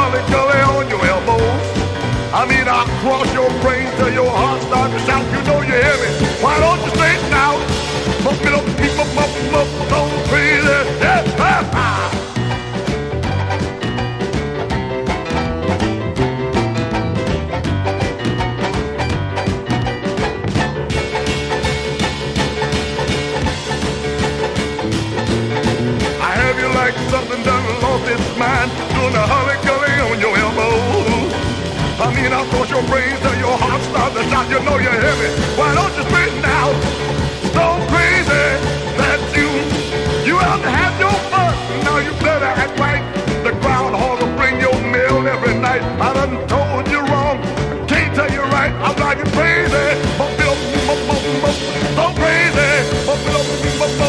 holly gully on your elbows. I mean, I'll cross your brain till your heart starts to shout. You know you hear me. Why don't you straighten out? Pump it up, keep up, don't crazy. Yeah, I have you like something done lost its mind, doing a holly gully on your elbow. I mean, I'll cross your brain till your heart starts to shout. You know you hear me. Why don't you straighten out? So crazy that you have to have your fun. Now you better act right. The groundhog will bring your mail every night. I done